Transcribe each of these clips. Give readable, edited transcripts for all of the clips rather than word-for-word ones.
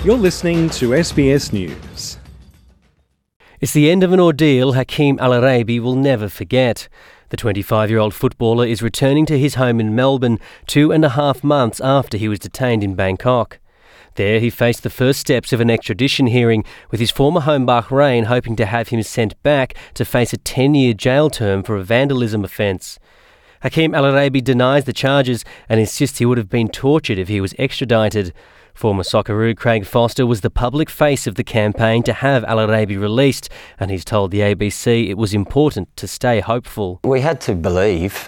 You're listening to SBS News. It's the end of an ordeal Hakeem Al Araibi will never forget. The 25-year-old footballer is returning to his home in Melbourne 2.5 months after he was detained in Bangkok. There he faced the first steps of an extradition hearing, with his former home Bahrain hoping to have him sent back to face a 10-year jail term for a vandalism offence. Hakeem Al Araibi denies the charges and insists he would have been tortured if he was extradited. Former Socceroo Craig Foster was the public face of the campaign to have Al Araibi released, and he's told the ABC it was important to stay hopeful. We had to believe.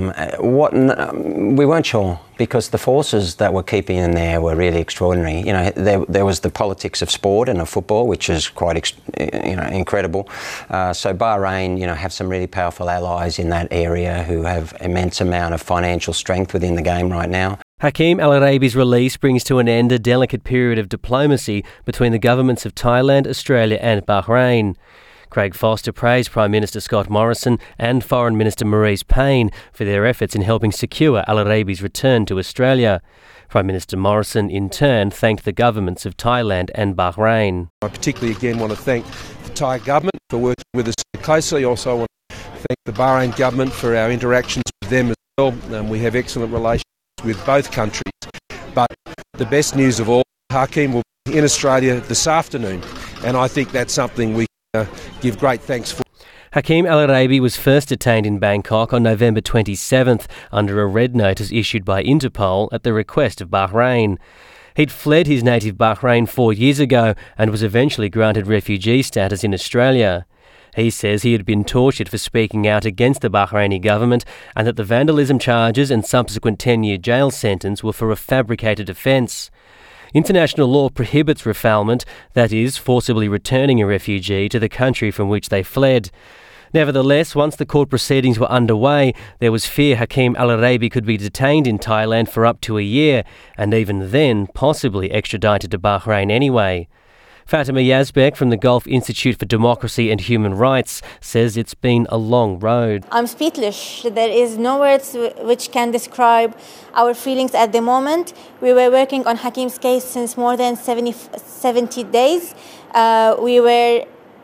We weren't sure, because the forces that were keeping him there were really extraordinary. You know, there was the politics of sport and of football, which is quite incredible. So Bahrain, have some really powerful allies in that area who have immense amount of financial strength within the game right now. Hakeem Al Araibi's release brings to an end a delicate period of diplomacy between the governments of Thailand, Australia and Bahrain. Craig Foster praised Prime Minister Scott Morrison and Foreign Minister Marise Payne for their efforts in helping secure Al Araibi's return to Australia. Prime Minister Morrison, in turn, thanked the governments of Thailand and Bahrain. I particularly again want to thank the Thai government for working with us closely. Also, I want to thank the Bahrain government for our interactions with them as well. We have excellent relations with both countries. But the best news of all, Hakeem will be in Australia this afternoon, and I think that's something we give great thanks for. Hakeem Al Araibi was first detained in Bangkok on November 27th under a red notice issued by Interpol at the request of Bahrain. He'd fled his native Bahrain 4 years ago and was eventually granted refugee status in Australia. He says he had been tortured for speaking out against the Bahraini government and that the vandalism charges and subsequent 10-year jail sentence were for a fabricated offence. International law prohibits refoulement, that is, forcibly returning a refugee to the country from which they fled. Nevertheless, once the court proceedings were underway, there was fear Hakeem Al Araibi could be detained in Thailand for up to a year, and even then possibly extradited to Bahrain anyway. Fatima Yazbek from the Gulf Institute for Democracy and Human Rights says it's been a long road. I'm speechless. There is no words which can describe our feelings at the moment. We were working on Hakeem's case since more than 70 days. We were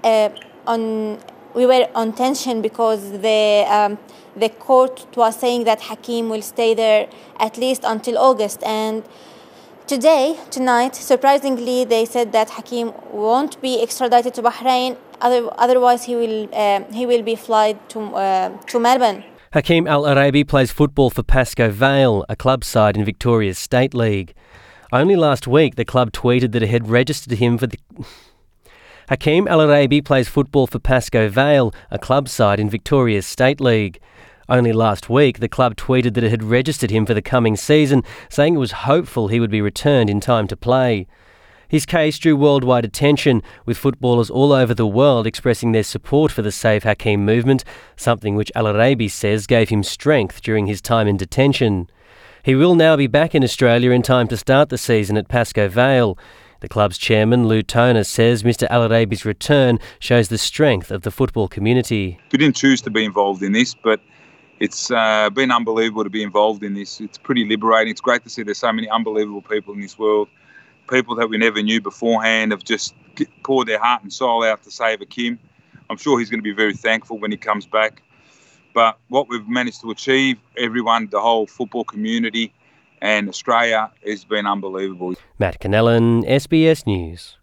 on tension because the court was saying that Hakeem will stay there at least until August, and tonight, surprisingly, they said that Hakeem won't be extradited to Bahrain. Otherwise, he will be flown to Melbourne. Hakeem Al Araibi plays football for Pascoe Vale, a club side in Victoria's State League. Only last week, the club tweeted that it had registered him for the. Hakeem Al Araibi plays football for Pascoe Vale, a club side in Victoria's State League. Only last week, the club tweeted that it had registered him for the coming season, saying it was hopeful he would be returned in time to play. His case drew worldwide attention, with footballers all over the world expressing their support for the Save Hakeem movement, something which Al Araibi says gave him strength during his time in detention. He will now be back in Australia in time to start the season at Pascoe Vale. The club's chairman, Lou Toner, says Mr Al Araibi's return shows the strength of the football community. We didn't choose to be involved in this, but it's been unbelievable to be involved in this. It's pretty liberating. It's great to see there's so many unbelievable people in this world. People that we never knew beforehand have just poured their heart and soul out to save Hakeem. I'm sure he's going to be very thankful when he comes back. But what we've managed to achieve, everyone, the whole football community and Australia, has been unbelievable. Matt Cannellan, SBS News.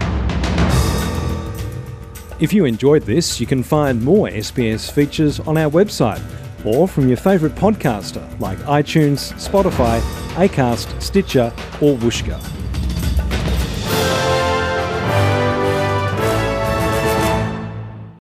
If you enjoyed this, you can find more SBS features on our website or from your favourite podcaster like iTunes, Spotify, Acast, Stitcher or Whooshkaa.